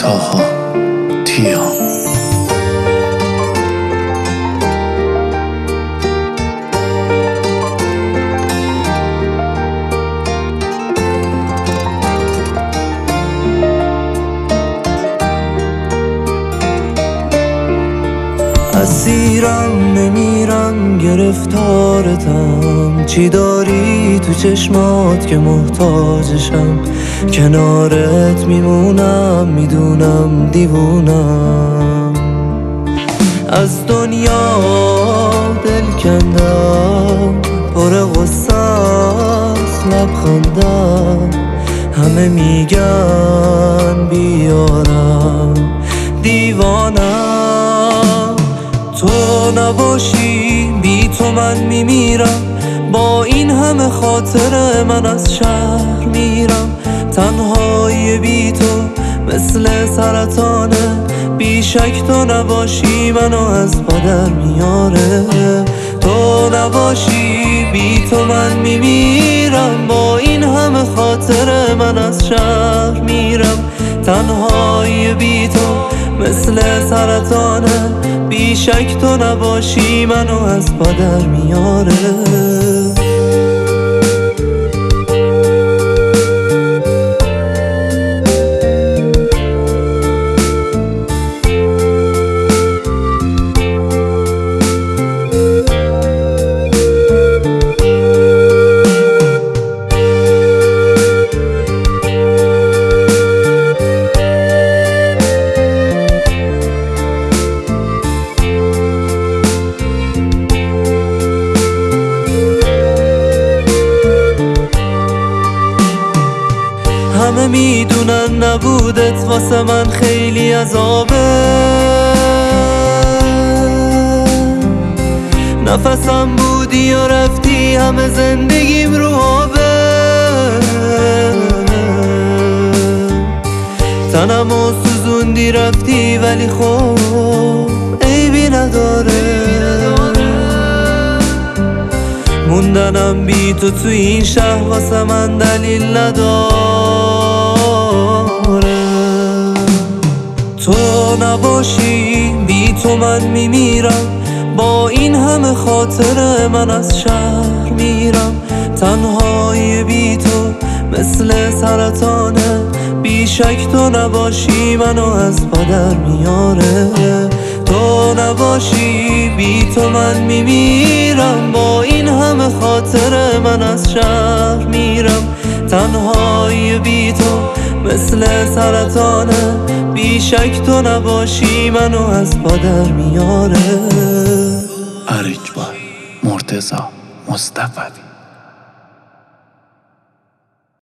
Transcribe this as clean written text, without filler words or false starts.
تاها تیا اسیرم نمیرم گرفتارتم، چی داری تو چشمات که محتاجشم؟ کنارت میمونم میدونم دیوونم، از دنیا دل کندم پر غصه است لبخندم، همه میگن بیارم دیوانم. تو نباشی بی تو من میمیرم، با این همه خاطر من از شهر میرم. تنهایی بی تو مثل سرطانه، بی شک تو نباشی منو از پدر میاره. تو نباشی بی تو من میمیرم، با این همه خاطر من از شهر میرم. تنهایی بی تو مثل سرطانه، بی شک تو نباشی منو از پدر میاره. همه میدونن نبودت واسه من خیلی عذابه، نفسم بودی و رفتی همه زندگیم رو آبه. تنمو سوزوندی رفتی ولی خب عیبی نداره، موندنم بی تو تو این شهر واسه من دلیل نداره. تو نباشی بی تو من میمیرم، با این همه خاطر من از شهر میرم. تنهایی بی تو مثل سرطانه، بی شک تو نباشی منو از پدر میاره. تو نباشی بی تو من میمیرم، با این همه خاطر من از شهر میرم. تنهایی بی تو مثل سرطانه، بی شک تو نباشی منو از پدر میاره. اریج بای مرتضی مصطفی